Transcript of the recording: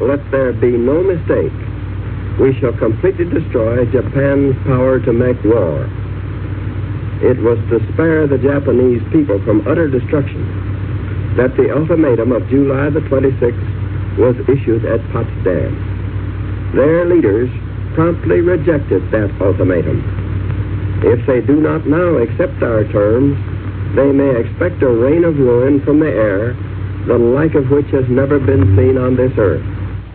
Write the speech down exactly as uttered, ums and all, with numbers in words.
let there be no mistake. We shall completely destroy Japan's power to make war. It was to spare the Japanese people from utter destruction that the ultimatum of July the twenty-sixth was issued at Potsdam. Their leaders promptly rejected that ultimatum. If they do not now accept our terms, they may expect a rain of ruin from the air, the like of which has never been seen on this earth.